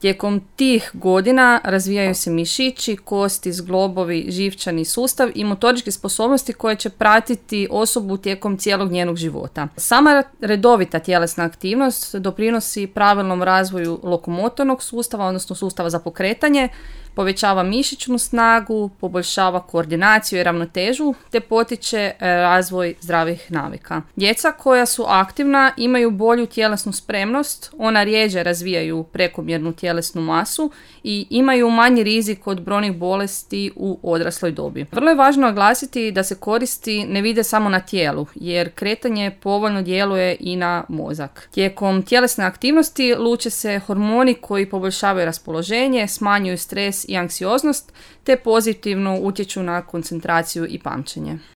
Tijekom tih godina razvijaju se mišići, kosti, zglobovi, živčani sustav i motoričke sposobnosti koje će pratiti osobu tijekom cijelog njenog života. Sama redovita tjelesna aktivnost doprinosi pravilnom razvoju lokomotornog sustava, odnosno sustava za pokretanje, povećava mišićnu snagu, poboljšava koordinaciju i ravnotežu, te potiče razvoj zdravih navika. Djeca koja su aktivna imaju bolju tjelesnu spremnost, ona rjeđe razvijaju prekomjernu tjelesnu masu i imaju manji rizik od brojnih bolesti u odrasloj dobi. Vrlo je važno naglasiti da se koristi ne vide samo na tijelu, jer kretanje povoljno djeluje i na mozak. Tijekom tjelesne aktivnosti luče se hormoni koji poboljšavaju raspoloženje, smanjuju stres i anksioznost, te pozitivno utječu na koncentraciju i pamćenje.